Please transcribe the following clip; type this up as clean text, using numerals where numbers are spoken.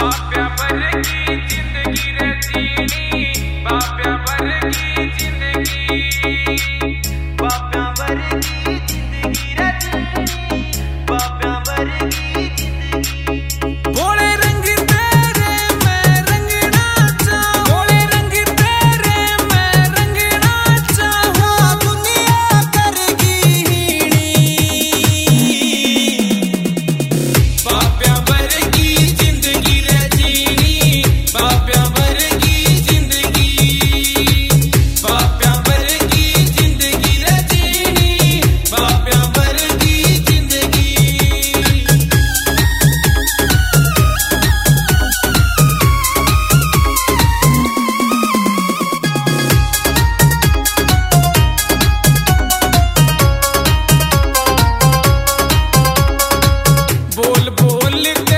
बाप्या वर्गी जिंदगी रे जीनी, बाप्या वर्गी जिंदगी, बाप्या वर्गी जिंदगी रे जीनी, बाप्या वर्गी जिंदगी। भोले रंग तेरे मैं रंगना चाहूं, भोले रंग तेरे मैं रंगना चाहूं, दुनिया करगी हीणी। बाप्या वर्गी जिंदगी रे जीनी, बाप्या वर्गी जिंदगी, बाप्या वर्गी जिंदगी रे जीनी, बाप्या वर्गी जिंदगी। बोल बोल के